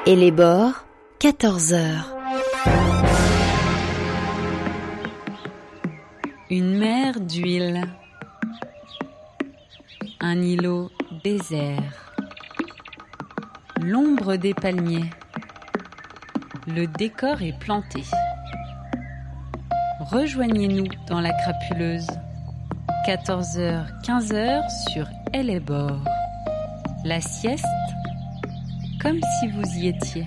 Et les bords, 14h. Une mer d'huile. Un îlot désert. L'ombre des palmiers. Le décor est planté. Rejoignez-nous dans la crapuleuse. 14h, 15h sur Elle est bord. La sieste, comme si vous y étiez.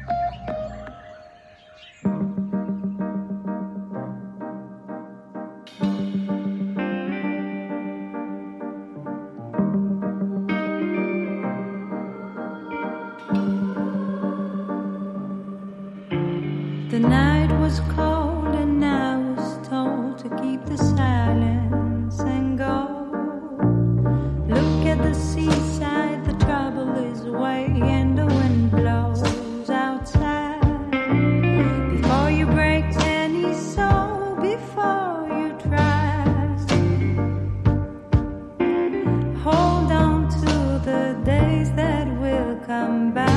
The night was cold and I was told to keep the silence and go. Look at the seaside, the trouble is away and the wind blows outside. Before you break any soul, before you try, hold on to the days that will come by.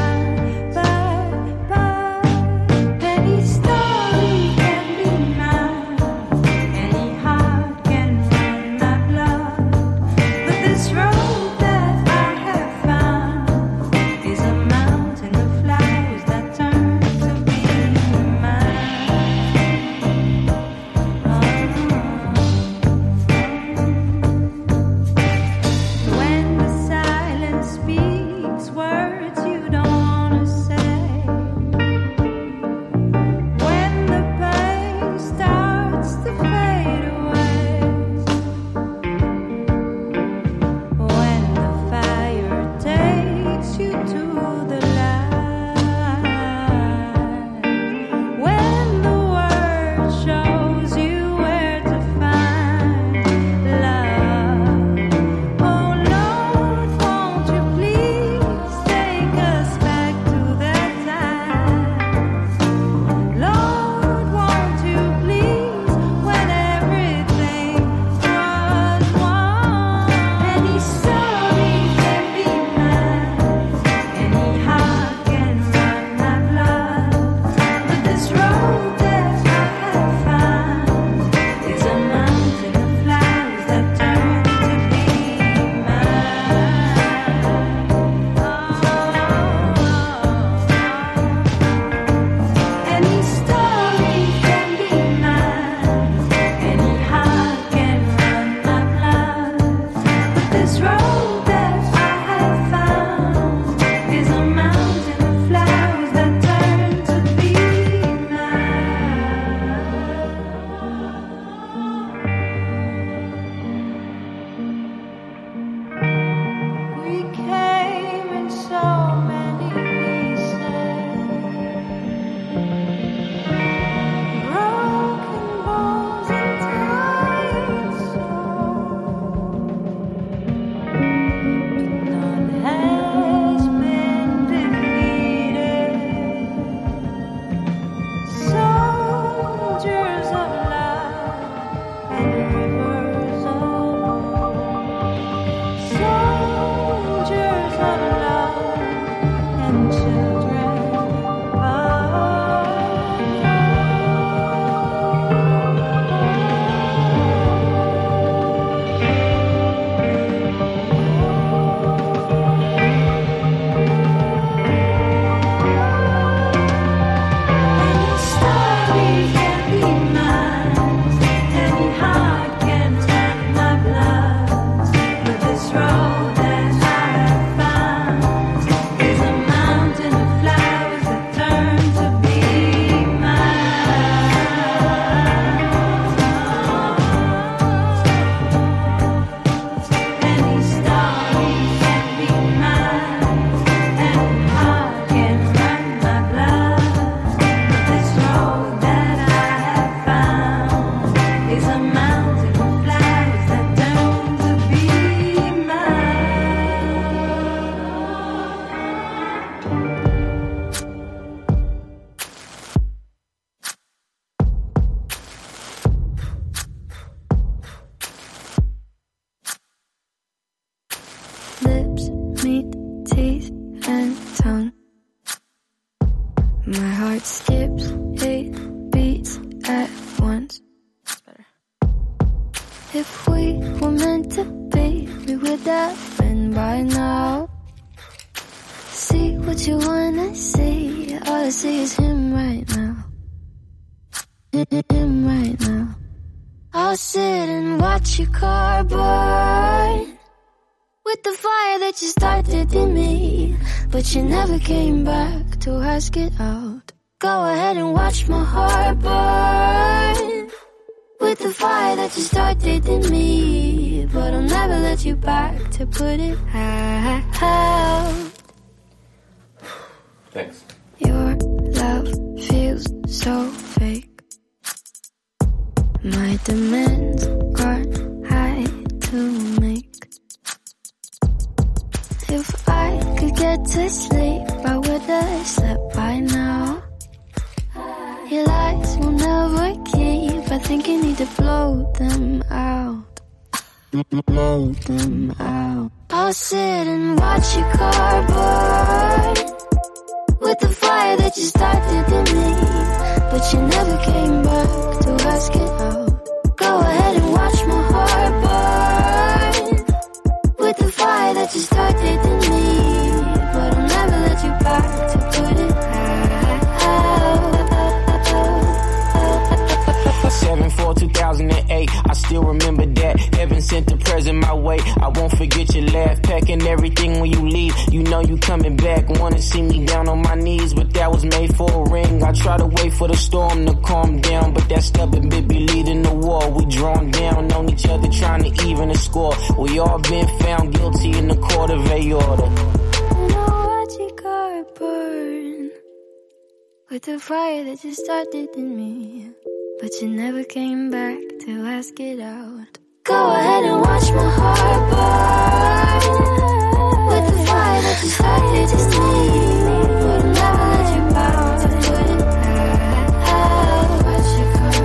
Anyhow My heart skips 8 beats at once. That's better. If we were meant to be, we would have been by now. See what you wanna see, all I see is him right now. Him right now. I'll sit and watch your car burn with the fire that you started in me, but you never came back to ask it out. Go ahead and watch my heart burn with the fire that you started in me, but I'll never let you back to put it out. Thanks. Your love feels so fake. My demands aren't high to make. If I could get to sleep, I would have slept by now. Your lies will never keep. I think you need to blow them out. Blow them out. I'll sit and watch your car burn with the fire that you started in me, but you never came back to ask it out. Go ahead and watch my heart burn with the fire that you started in me, but I'll never let you back to put it out. 7/4/2008, I still remember that. Heaven sent a present my way. I won't forget your laugh, packing everything when you leave. You know you coming back, wanna see me down on my knees, but that was made for a ring. I try to wait for the storm to calm down, but that stubborn bit be leading the war. We drawn down on each other, trying to even the score. We all been found guilty in the court of aorta. And I'll watch your car burn with the fire that you started in me, but you never came back to ask it out. Go ahead and watch my heart burn with the fire that you started in me, but I'll never let you back to put it out. Watch your car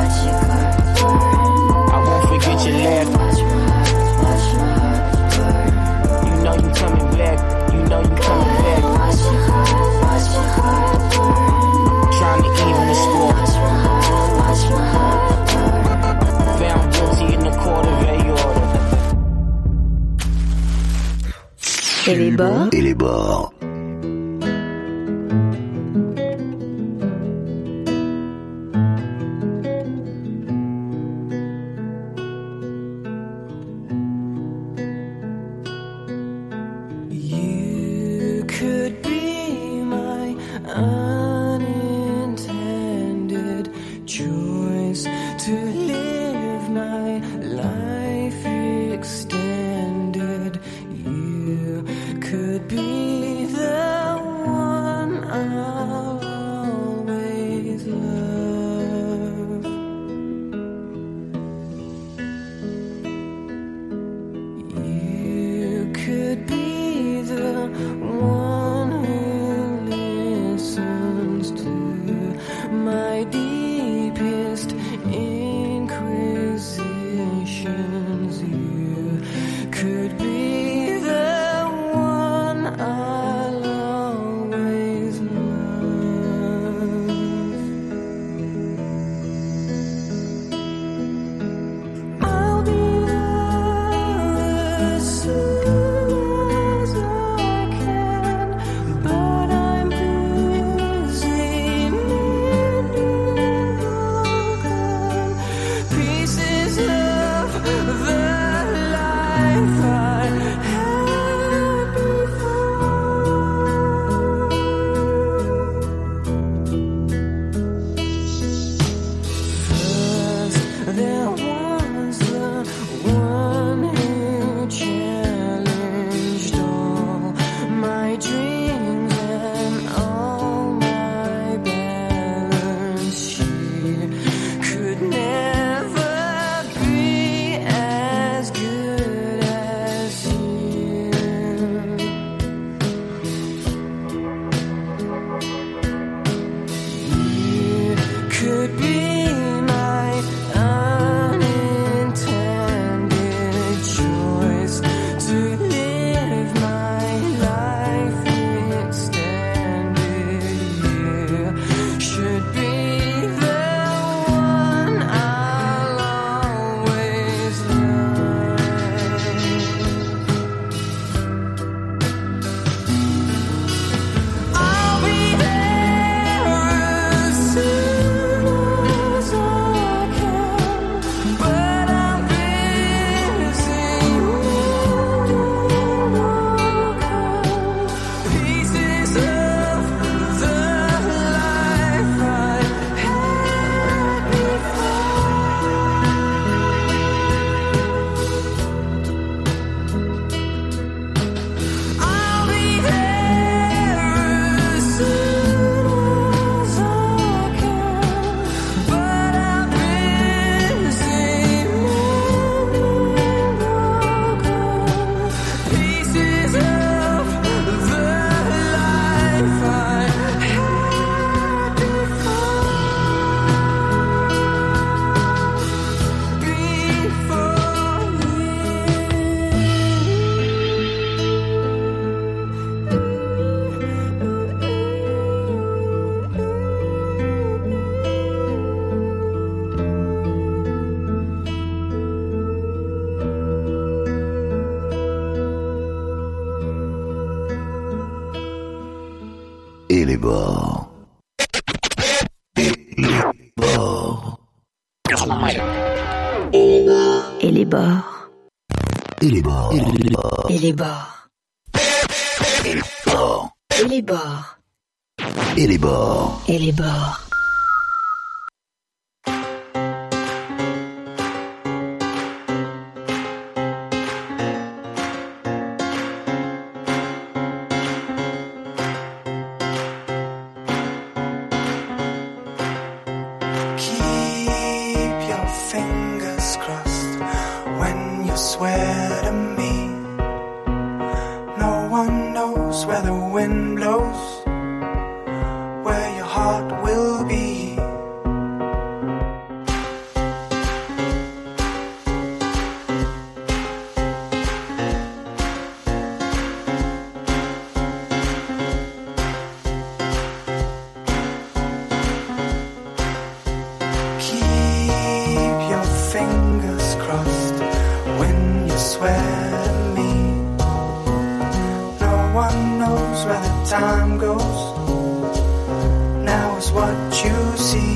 burn. I won't forget your laugh. Watch my heart burn. You know you coming back. You know you Go coming ahead back. and watch your heart burn. Trying to even the score. Watch my heart burn. Found guilty in the court of aorta. Et les bords. Et les bords. You could be my unintended choice to live my life extended. You could be the et les bords. Et les bords. Et les bords. Et les bords. Et les bords. Et les bords. Et les bords. Et les bords. Swear to me, no one knows where the wind blows, where your heart will be. Keep your fingers crossed when you swear to me. No one knows where the time goes. Now is what you see.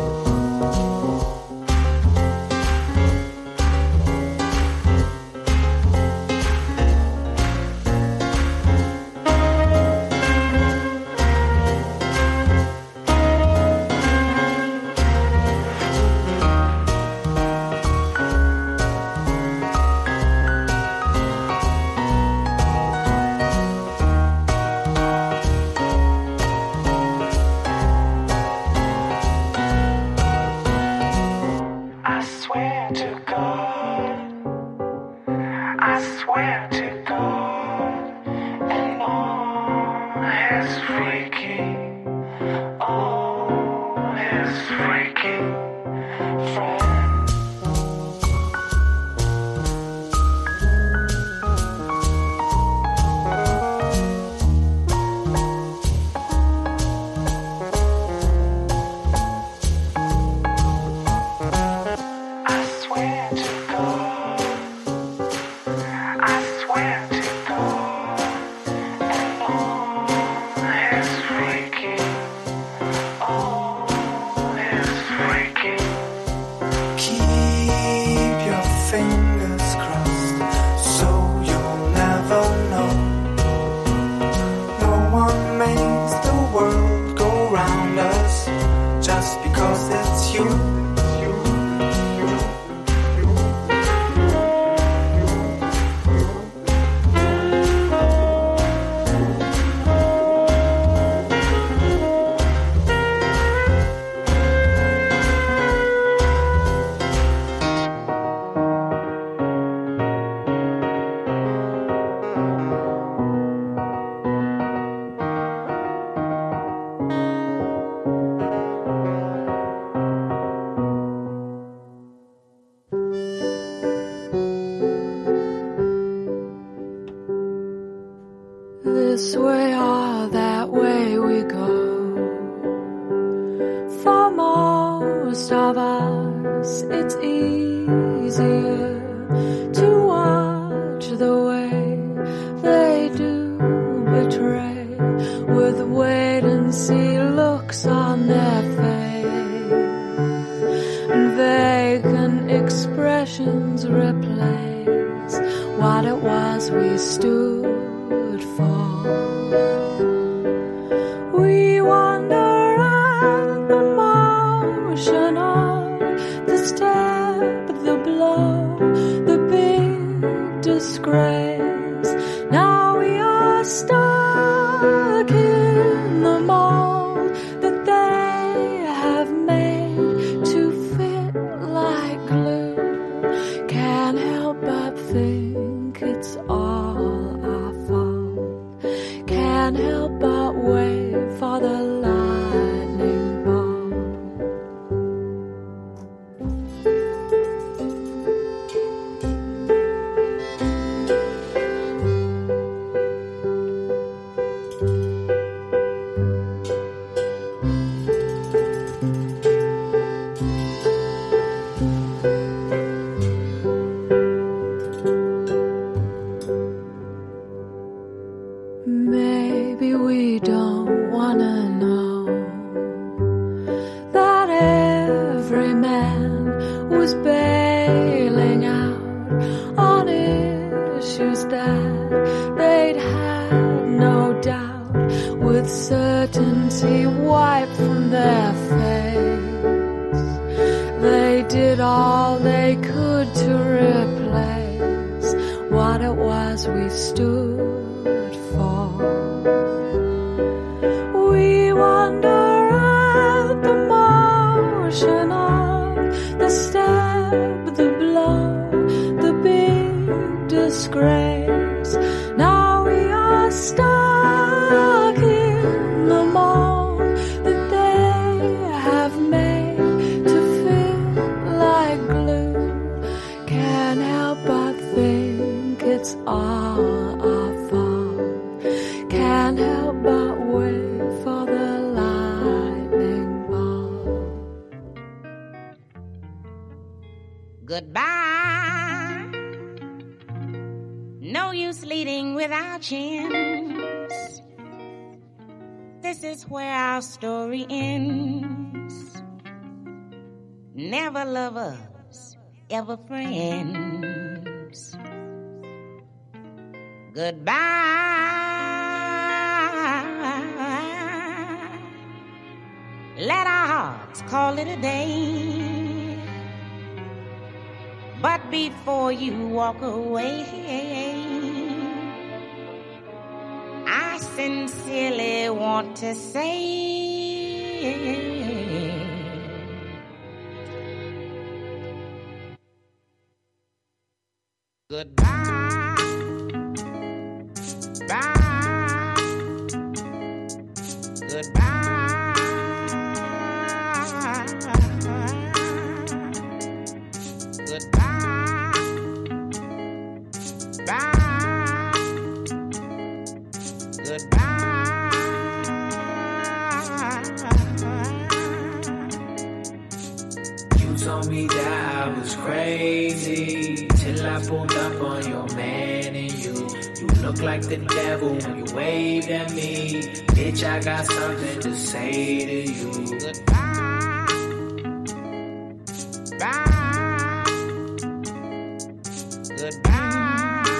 This way or that way we go. For most of us, it's easier to watch the way they do betray, with wait and see looks on their face, and vacant expressions replace what it was we stood for. We wonder at the motion of the step, the blow, the big disgrace. Now we are stuck in the mold that they have made to fit like glue. Can't help but think it's all our fault. Can't help but wait for the lightning bolt. Maybe we don't wanna uncertainty wiped from their face. They did all they could to replace what it was we stood for. We wonder at the motion of the stab, the blow, the big disgrace. Now we are stuck in the mold that they have made to feel like glue. Can't help but think it's all our fault. Can't help but wait for the lightning bolt. Goodbye. No use leading without chance. This is where our story ends. Never lovers, ever friends. Goodbye. Let our hearts call it a day. But before you walk away, I sincerely want to say goodbye. Bye. Goodbye. Goodbye. Bye. Goodbye. You told me that I was crazy till I pulled up on your man and you look like the devil when you waved at me. Bitch, I got something to say to you. Goodbye. Bye. Goodbye.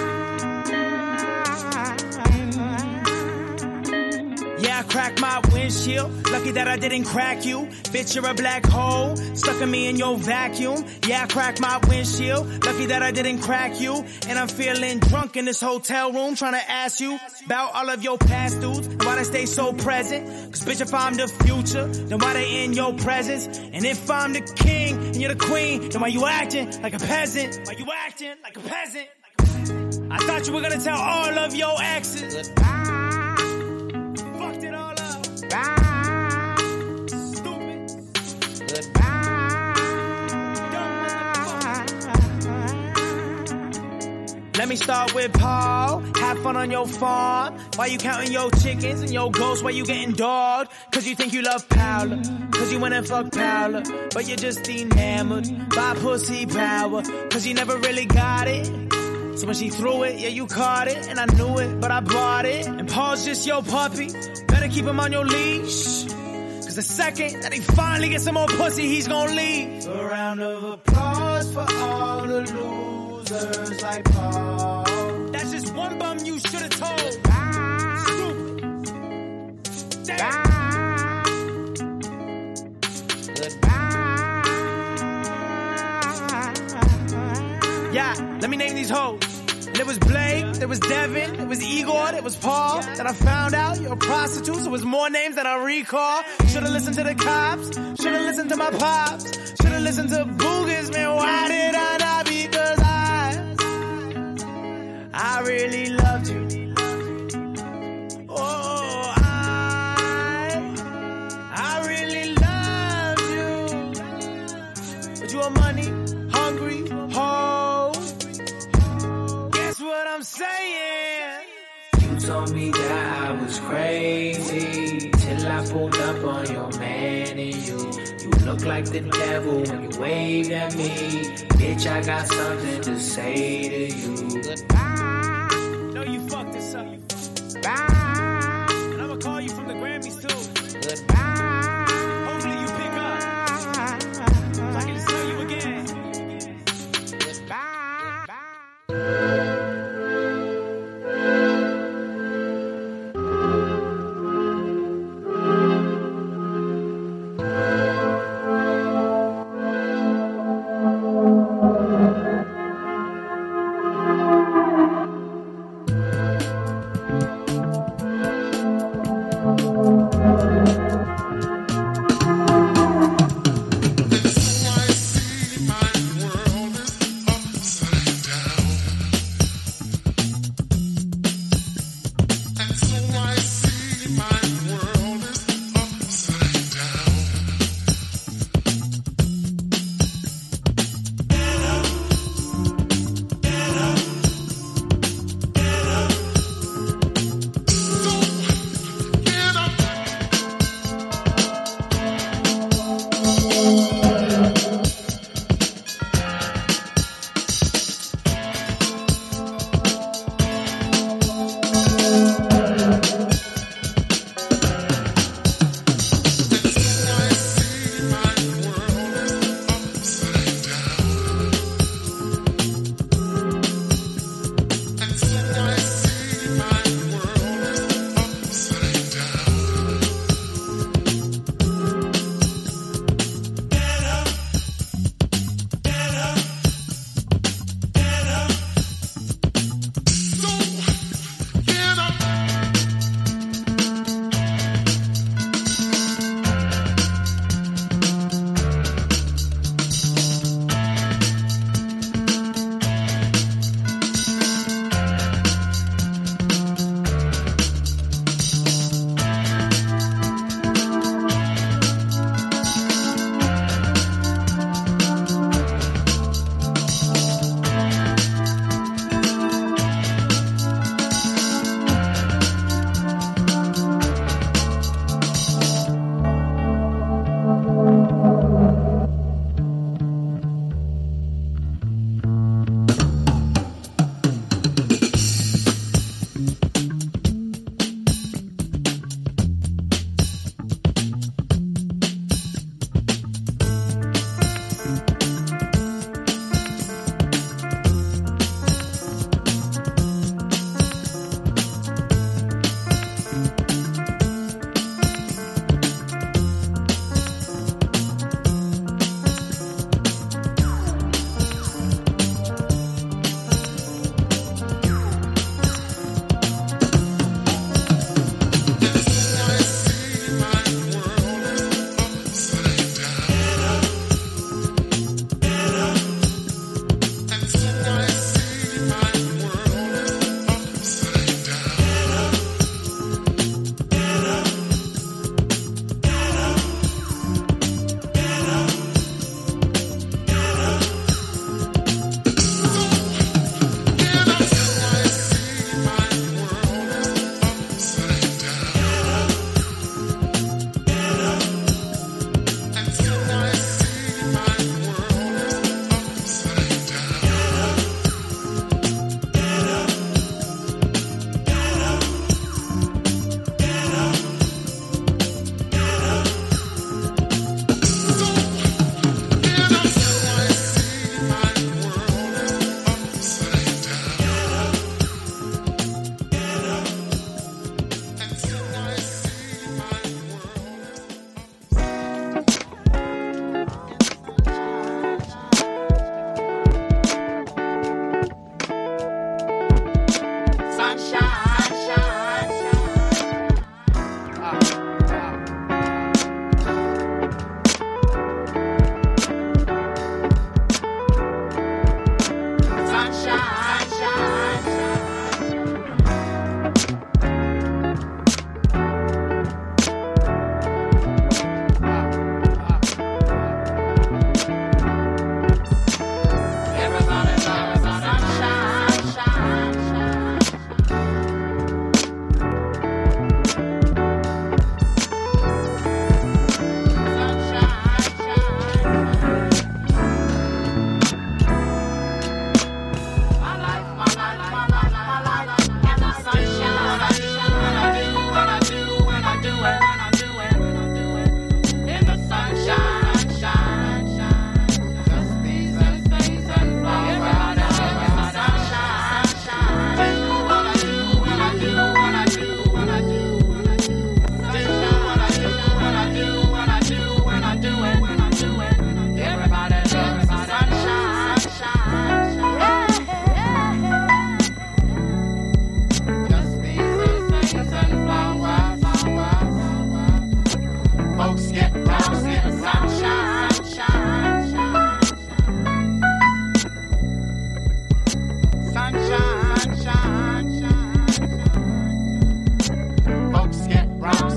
Yeah, I cracked my windshield. Lucky that I didn't crack you. Bitch, you're a black hole, stuck in me in your vacuum. Yeah, I cracked my windshield. Lucky that I didn't crack you. And I'm feeling drunk in this hotel room, trying to ask you about all of your past dudes and why they stay so present. Cause bitch, if I'm the future, then why they in your presence? And if I'm the king and you're the queen, then why you acting like a peasant? Why you acting like a peasant? I thought you were gonna tell all of your exes. Goodbye. Fucked it all up. Bye. Stupid. Goodbye. Let me start with Paul. Have fun on your farm. Why you counting your chickens and your ghosts? Why you getting dogged? Cause you think you love Paula. Cause you went and fuck Paula. But you're just enamored by pussy power. Cause you never really got it. So when she threw it, yeah, you caught it. And I knew it, but I bought it. And Paul's just your puppy. Better keep him on your leash. Cause the second that he finally gets some more pussy, he's gonna leave. A round of applause for all the losers like Paul. That's just one bum you should've told. Bye. Stupid. Damn. Bye. Goodbye. Yeah, let me name these hoes. There was Blake, there was Devin, there was Igor, there was Paul. Then I found out you're a prostitute, so it was more names than I recall. Should've listened to the cops, should've listened to my pops, should've listened to Boogers, man, why did I not? Because I really loved you. Oh, I really loved you. But you are money, hungry, hoe. Guess what I'm saying? You told me that I was crazy till I pulled up on your man and you look like the devil when you waved at me. Bitch, I got something to say to you. Goodbye. No, you fucked this up. Bye. And I'ma call you from the Grammys too. Goodbye. Hopefully you pick up, so I can tell you again. Goodbye.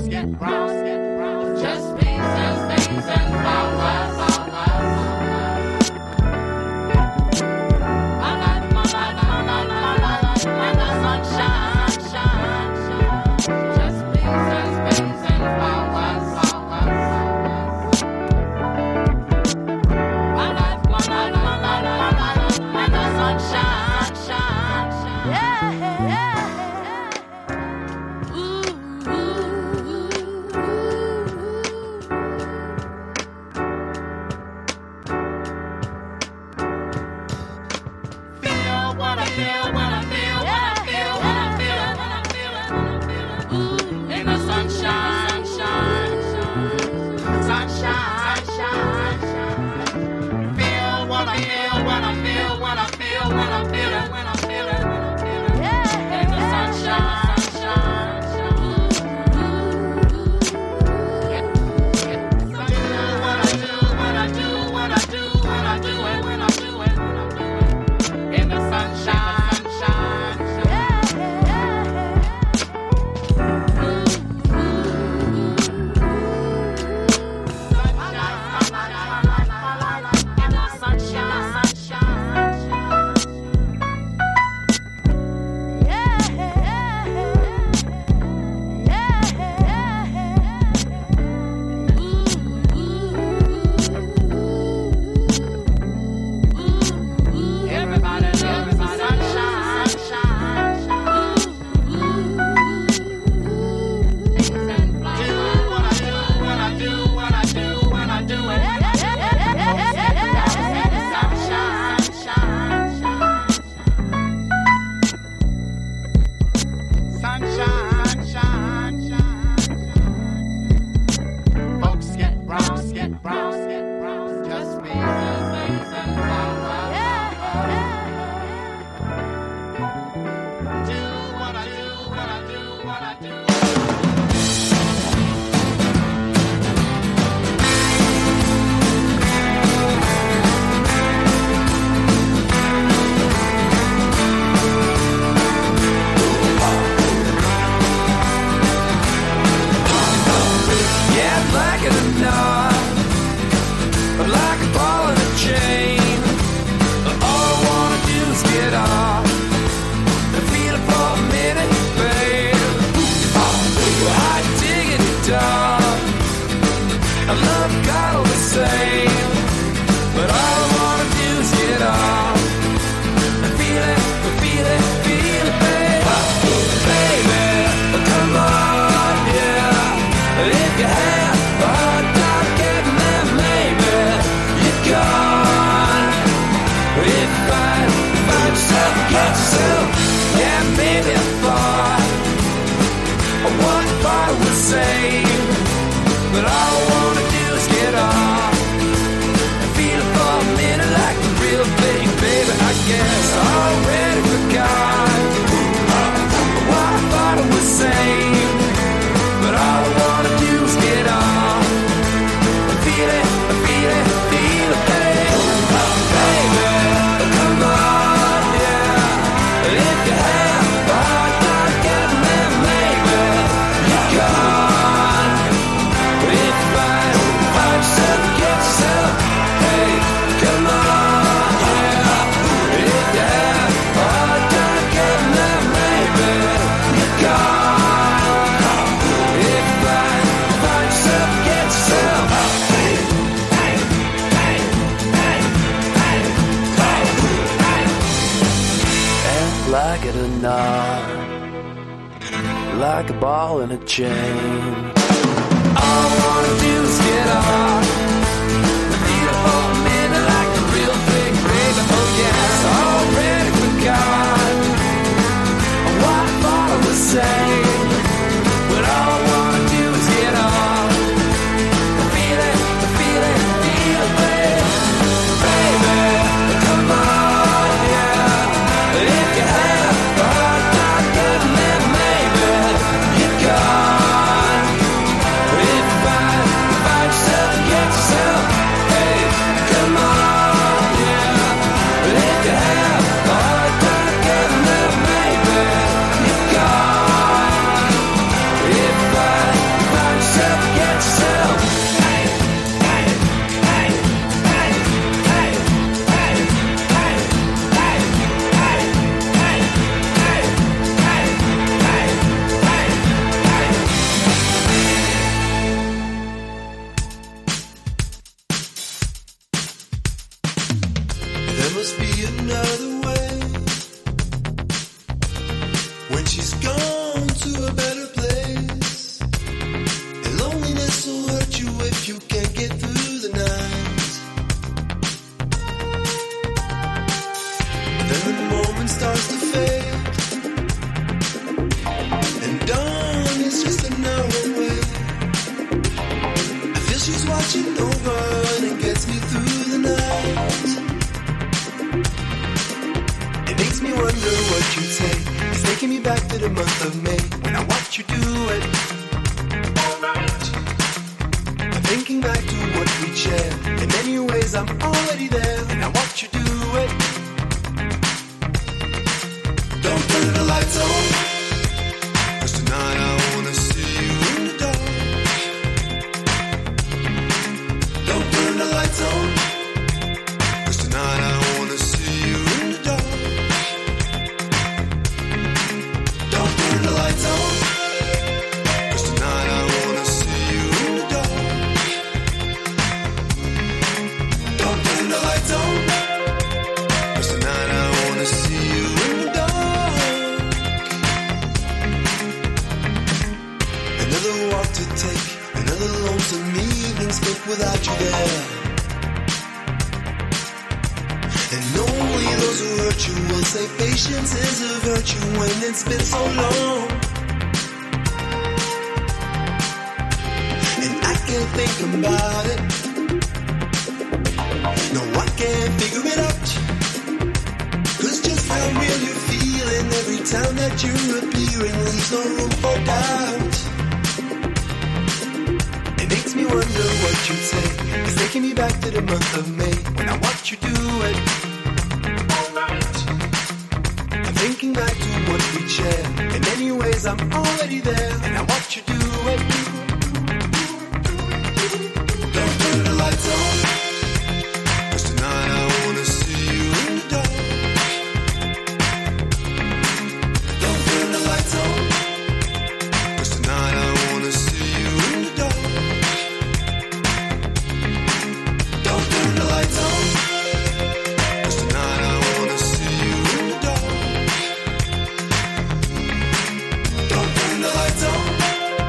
Like a ball in a chain. All I wanna do is get off. Feel it for a minute like a real big baby. Oh yes, already forgot what I thought I was saying. But all I wanna do is get off. Feel it, feel it, feel it, baby. Baby, come on, yeah. If you have a hard time getting there, maybe you're gone. you can't get through the night. Then the moment starts to fade, and dawn is just an hour away. I feel she's watching over and it gets me through the night. It makes me wonder what you take. It's taking me back to the month of May when I watched you do it. I'm thinking back to what we shared. In many ways I'm already there and I watch you do it. Don't turn the lights on, 'cause tonight I wanna see you in the dark. Don't turn the lights on, 'cause tonight I wanna see you in the dark. Don't turn the lights on, 'cause tonight I wanna see you in the dark. Don't turn the lights on, 'cause tonight I wanna see you in the dark. Another walk to take, another lonesome evening spent without you there. And only those who hurt you will say patience is a virtue when it's been so long. And I can't think about it. No, I can't figure it out. 'Cause just how real you're feeling every time that you're appearing leaves no room for doubt. It makes me wonder what you take. It's taking me back to the month of May when I watch you do it. I'm thinking back to what we shared. In many ways I'm already there and I watch you do it. Don't turn the lights on, 'cause tonight I wanna see you in the dark. Don't turn the lights on, 'cause tonight I wanna see you in the dark. Don't turn the lights on, 'cause tonight I wanna see you in the dark. Don't turn the lights on,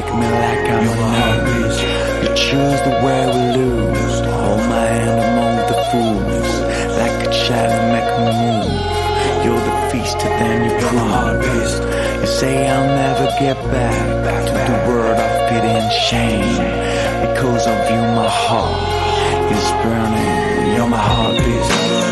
me like I'm a nose. You choose the way we lose. Hold my hand among the fools. Like a child and make me move. You're the feast and then you prove. You say I'll never get back to the world of pity and shame. Because of you my heart is burning. You're my heartbeat.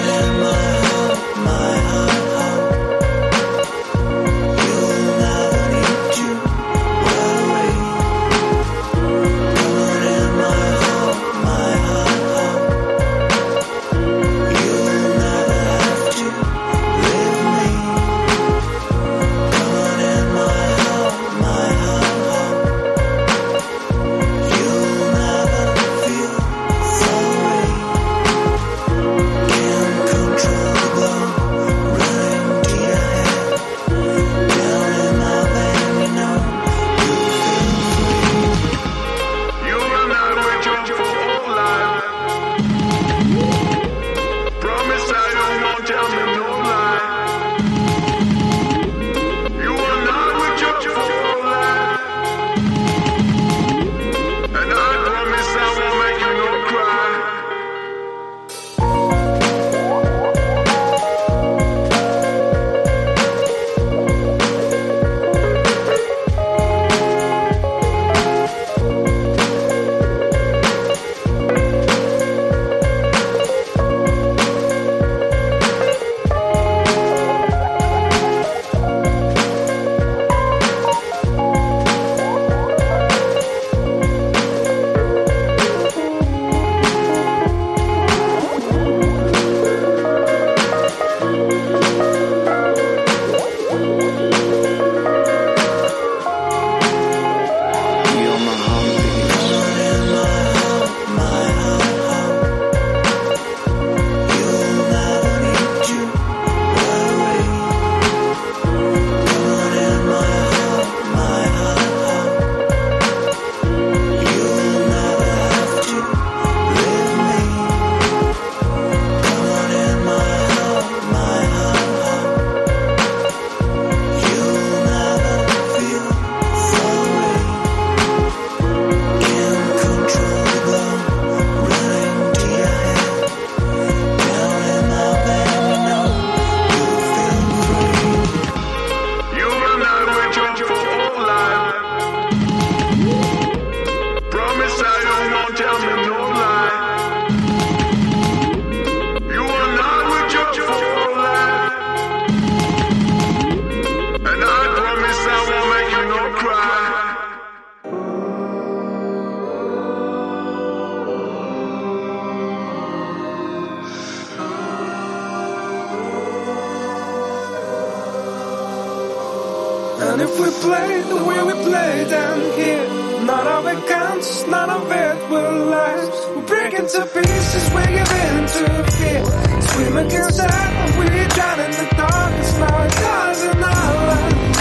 And if we play the way we play down here, none of it counts, none of it will last. We break into pieces, we give in to fear. Swim against that, and we drown in the dark. It's now a thousand hours.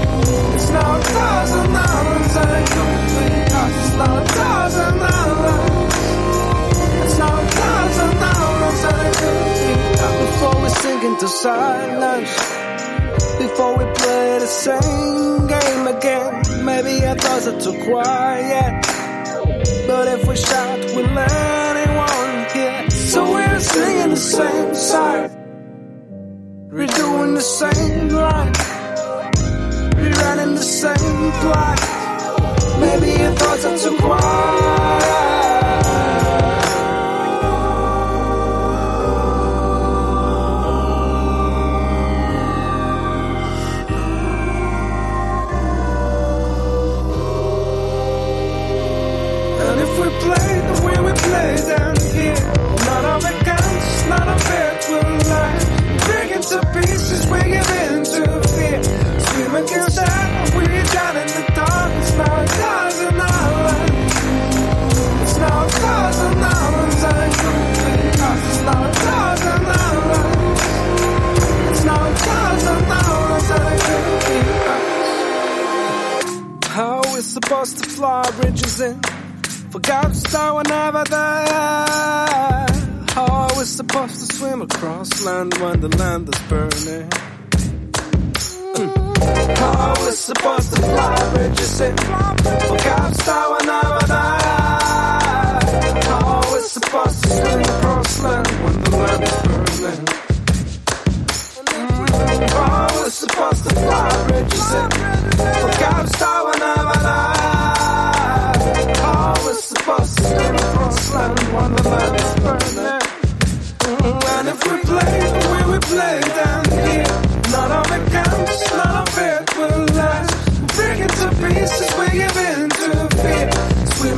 It's now a thousand hours. I complete us. It's now a thousand hours. It's now a thousand hours. I complete us. Before we sink into silence, before we play the same game again, maybe our thoughts are too quiet. But if we shout, we'll let anyone hear. So we're singing the same side, redoing the same line, rerunning the same plot. Maybe our thoughts are too quiet. Play the way we play down here. None of it counts, none of it will last. Break into pieces, we give in to fear. Swim against that, we drown in the dark. It's now a thousand hours. It's now a thousand hours. I complete us. It's now a thousand hours. It's now a thousand hours. I complete us. How are we supposed to fly bridges in? Forgot to start whenever there. How are we supposed to swim across land when the land is burning? How are we supposed to fly bridges in? Forgot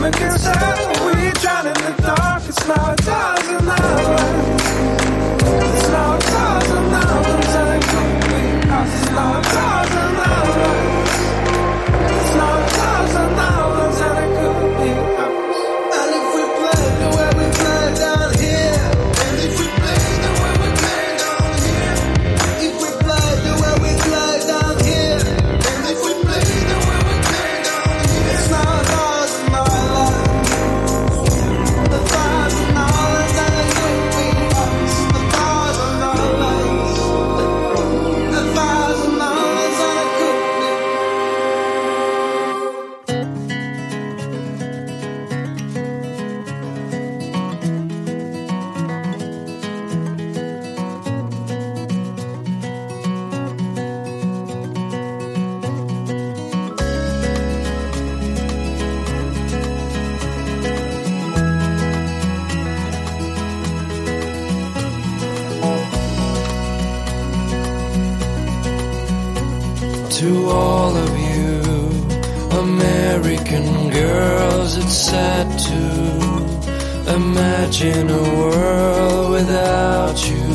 look inside. We drown in the dark. It's now 1,000 hours. It's now 1,000 hours and it could be us. It's now 1,000 hours. It's now 1,000 hours and it could be us. And if we play the way we play down here, and if we play the way we play down here, if we play the way we play down here, and if we play the way we play down here, it's now 1,000 hours. 1,000 hours and it could be us. 1,000 hours. 1,000 hours and it could be. To all of you American girls, it's sad to imagine a world without you.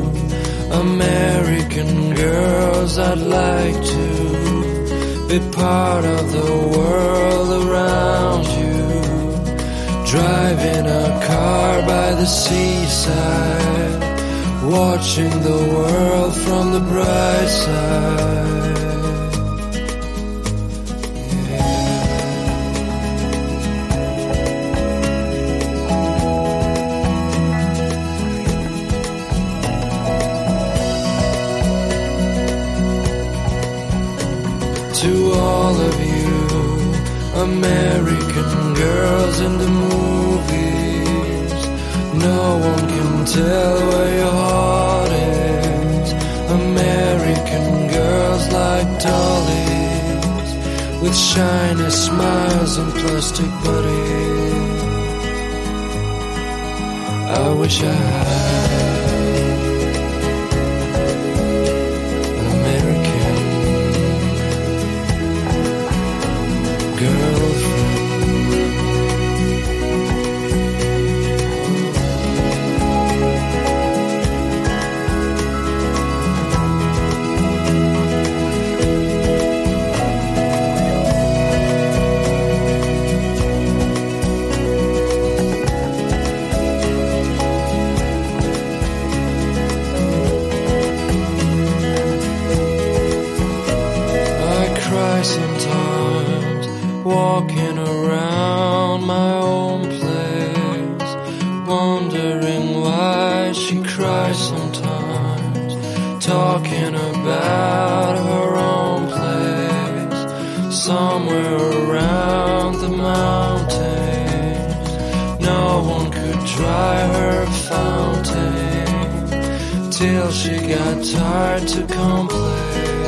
American girls, I'd like to be part of the world around you. Driving a car by the seaside, watching the world from the bright side. To all of you American girls in the movies, no one can tell where your heart is. American girls like dollies, with shiny smiles and plastic bodies. I wish I had an American girlfriend. Sometimes walking around my own place, wondering why she cries sometimes, talking about her own place, somewhere around the mountains. No one could dry her fountain till she got tired to complain.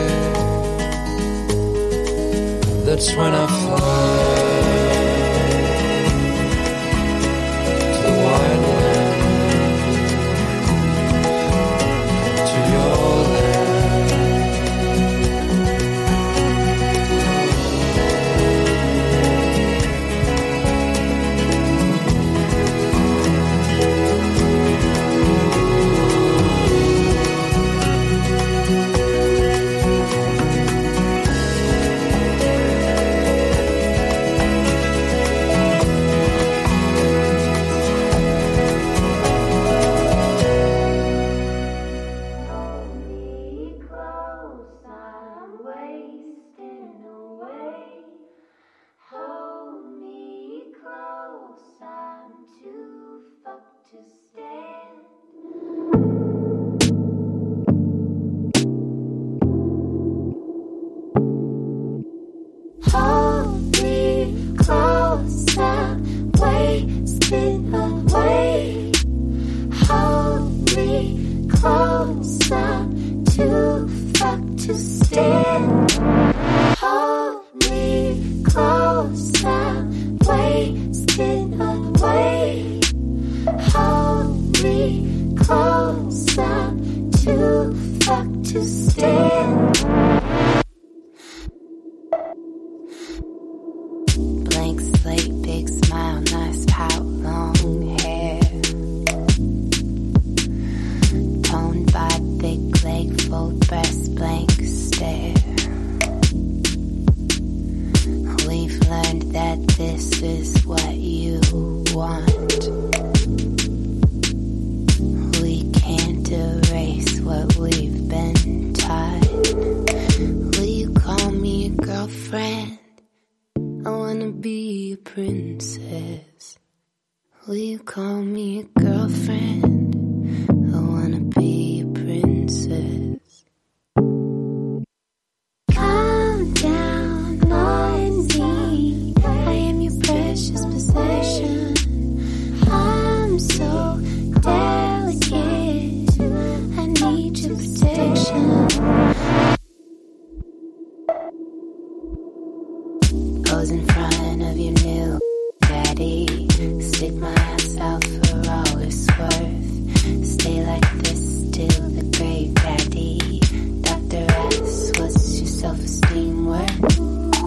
That's when I fly to the white land, to your land. Black slate, big smile, nice pout, long hair. Toned by thick leg, full breast, blank stare. We've learned that this is what you want. We can't erase what we've been taught. Will you call me a girlfriend? I wanna be a princess. Will you call me a girlfriend? I wanna be a princess. Calm down, noisy. I am your precious possession. I'm so delicate. I need your protection. Pose in front of your new daddy. Stick my ass out for all it's worth. Stay like this till the great daddy. Dr. S, what's your self-esteem worth?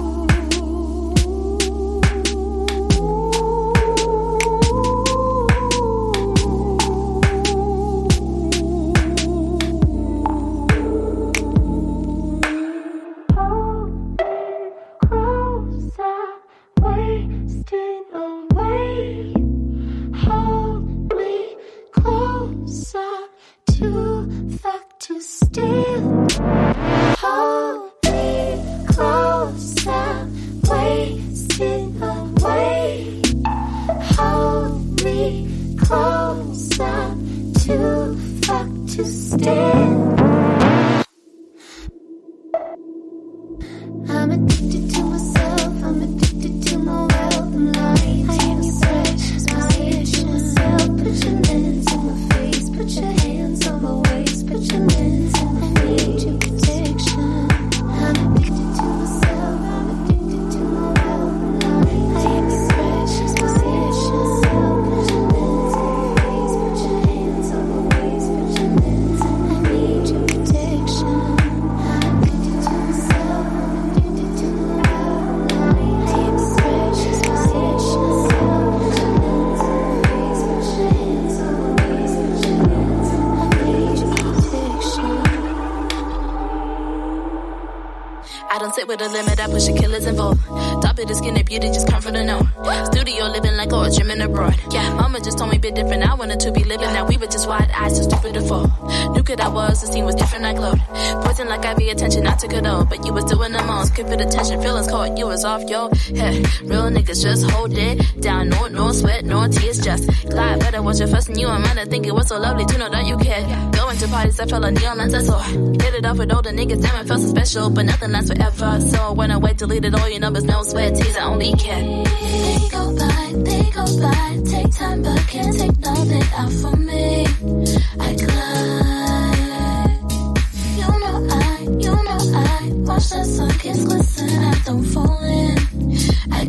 I'm addicted to myself, I'm addicted to my wealth, I'm lying. I am your precious possession. Put your lens in my face, put your hands on my waist, put your lens in my face. I need your protection. I'm addicted to myself, I'm addicted to my wealth, I'm lying. I am your precious possession. Put your lens in my face, put your hands on my waist, put your lens in my face. I need your protection. I'm addicted to myself, I'm addicted to my wealth, I'm lying. I am your precious possession. Put your lens in my face, put your hands on my waist, put your lens in my face. I need your protection. I don't sit with a limit, I push the killers involved. Top of the skinny beauty, just come from the know. Studio living like a dreaming abroad. Yeah, mama just told me a bit different, I wanted to be living. Now we were just wide eyes, so stupid to fall. New kid I was, the scene was different, I glowed. Poison like IV attention, I took it all. But you was doing the most, keep it attention, feelings caught, you was off your head. Real niggas just hold it down, no sweat, no tears, just glide. Better watch your first and you and mine, I think it was so lovely to know that you cared. Going to parties, I felt like neon lights, I saw. Hit it off with older niggas, damn it felt so special, but nothing lasts forever. So when I wait, deleted all your numbers, no sweat, tears, I only care. They go by, take time but can't take nothing out from me. I glide. You know I watch the sun kiss glisten, I don't fall in. I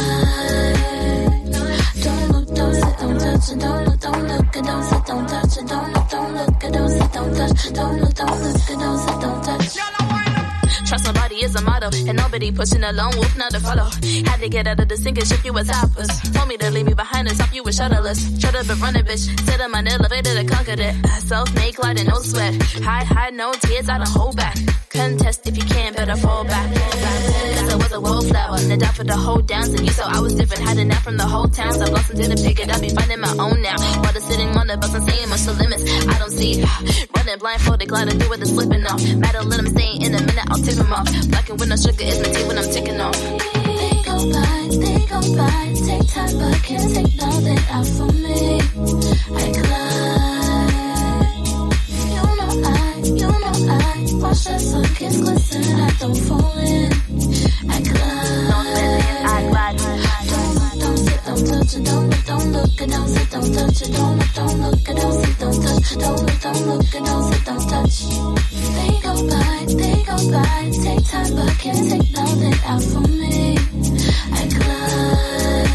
glide. Don't look, don't sit, don't touch it, don't look, and don't sit, don't touch it, don't look, and don't sit, don't touch, don't look, and don't sit, don't touch. Trust nobody is a motto, and nobody pushing a lone wolf, not to follow. Had to get out of the sinking ship, you was hoppers. Told me to leave me behind and stop, you was shuttleless. Shut up and run it, bitch. Sit on my elevator to conquer it. Self-made, gliding, no sweat. High, no tears, I don't hold back. Contest if you can, better fall back. Cause I was a wallflower, and I died for the whole dance. And you saw I was different, had a nap from the whole town. So I blossomed to the picket, I be finding my own now. While they're sitting on the bus and saying much the limits, I don't see. Running blindfolded, gliding through with the slipping off. Matter, let them stay in a minute, I'll tip them off. Black and with no sugar is my tea when I'm ticking off. They go by, take time but can't take nothing out from me. I glide. You know I watch the sun kiss glisten, I don't fall in. I glide. Don't sit, don't touch it, don't look, and don't sit, don't touch it, don't look, and don't sit, don't touch, don't look, and don't sit, don't touch. They go by, take time but can't take nothing out from me. I glide.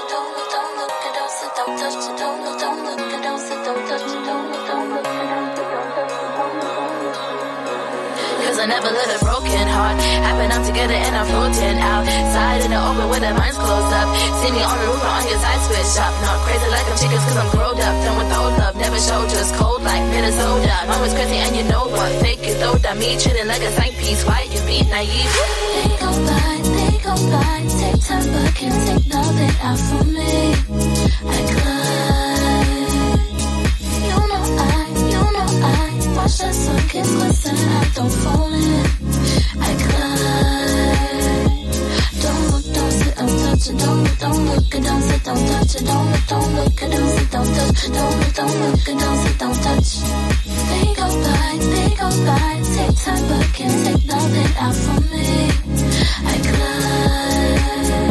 Don't look, and don't sit, don't touch, don't look, and don't sit, don't touch, don't look, and don't sit, don't touch. will never let a broken heart happen. I'm together and I'm floating outside in the open with the minds closed up. See me on the roof on your side switch up. Not crazy like I'm chickens cause I'm growed up. Done with old love, never showed just cold like Minnesota. Mom was crazy and you know what? Fake is though that me treating like a side piece. Why you be naive? They go by, take time but can't take nothing out from me. I climb. You know I watch that sun kiss glisten. I don't fall in. I climb. Don't look, don't sit, don't touch it. Don't look, don't sit, don't touch it. Don't look, don't sit, don't touch. Don't look, don't sit, don't touch. They go by, take time but can't take nothing out from me. I climb.